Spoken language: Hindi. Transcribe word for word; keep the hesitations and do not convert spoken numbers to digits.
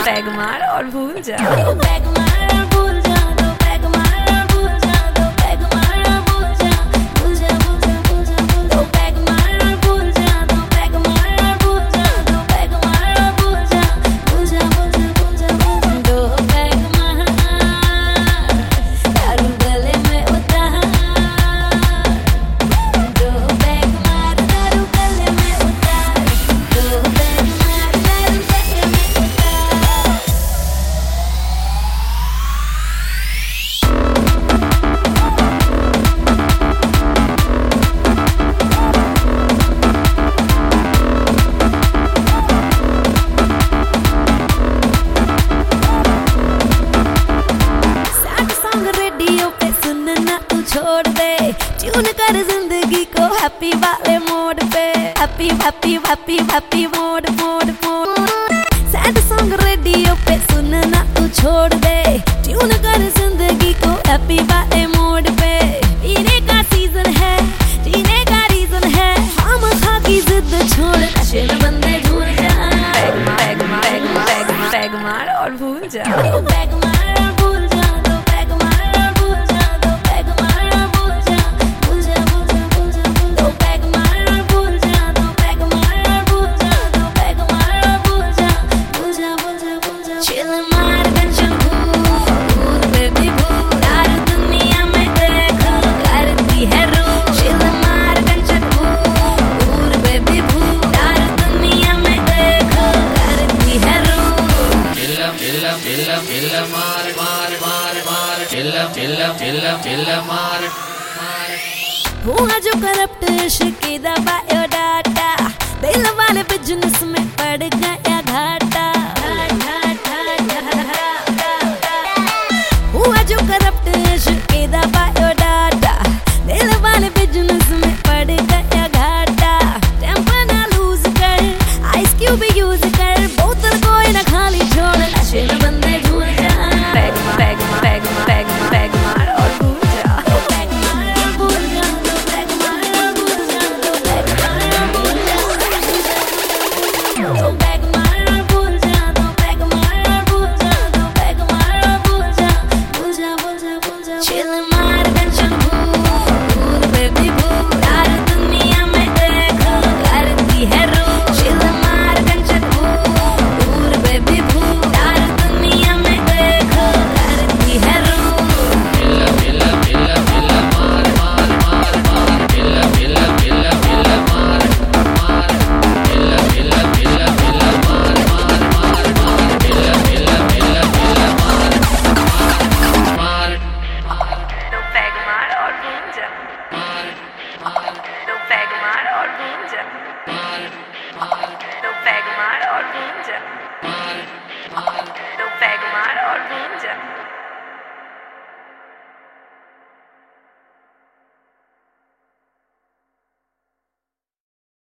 पैग मार और भूल जा। पैग मार और भूल जा, दो पैग मार और भूल जा, दो पैग मार और भूल जा, भूल जा भूल जा भूल जा भूल दो पैग मार और भूल जा, दो पैग मार और भूल जा, दो पैग मार और भूल जा, भूल जा भूल जा भूल जा भूल दो पैग मार दारू गले में उतार, दो पैग मार दारू गले में उतार, दो पैग मार दारू गले में उतार। सैड सॉन्ग रेडियो पे सुनना तू छोड़ दे, ट्यून कर जिंदगी को हैप्पी वाले मोड पे, happy happy happy happy mode mode mode. Sad song radio पे सुनना तू छोड़ दे, ट्यून कर जिंदगी को हैप्पी वाले मोड पे। पीने का सीजन है, जीने का रीजन है, हम खा की जिद छोड़ नशे में बंदे झूल जा। Peg peg peg peg peg मार और भूल जा, पैग मार और भूल जा, दो पैग मार और भूल जा, दो पैग मार और भूल जा, भूल जा भूल जा भूल जा भूल दो पैग मार और भूल जा, दो पैग मार और भूल जा, दो पैग मार और भूल जा, भूल जा भूल जा भूल जा चिल मार टेंशन भूल बेबी भूल यार दुनिया में देखो करती है रूल। चिल मार टेंशन भूल बेबी भूल यार दुनिया में देखो करती है रूल। चिल्ला चिल्ला चिल्ला चिल्ला मार मार मार मार चिल्ला चिल्ला चिल्ला चिल्ला मार मार। हुआ जो करप्ट इश्क का बायोडाटा, दिल वाले बिजनेस में पड़ गया घाटा। हुआ जो करप्ट इश्क का बायोडाटा, दिल वाले बिजनेस में पड़ गया घाटा। टेम्पर ना लूज कर, आइस क्यूब यूज कर, बोतल कोई ना खाली छोड़, नशे में बंदे झूल जा। Peg peg peg peg peg मार और भूल जा, पैग मार और भूल जा, दो पैग मार और भूल जा, दो पैग मार और भूल जा, दो पैग मार और भूल जा, दो पैग मार और भूल जा, दो पैग मार और भूल जा, भूल जा भूल जा भूल जा चिल मार टेंशन भूल बेबी भूल यार दुनिया में देखो करती है रूल। चिल मार टेंशन भूल बेबी भूल यार दुनिया में देखो करती है रूल। चिल्ला चिल्ला चिल्ला चिल्ला मार मार मार मार चिल्ला चिल्ला चिल्ला चिल्ला मार मार चिल्ला चिल्ला चिल्ला चिल्ला मार मार मार मार चिल्ला चिल्ला चिल्ला चिल्ला मार मार दो पैग मार और भूल जा, मार मार दो पैग मार और भूल जा, मार मार दो पैग मार और भूल जा।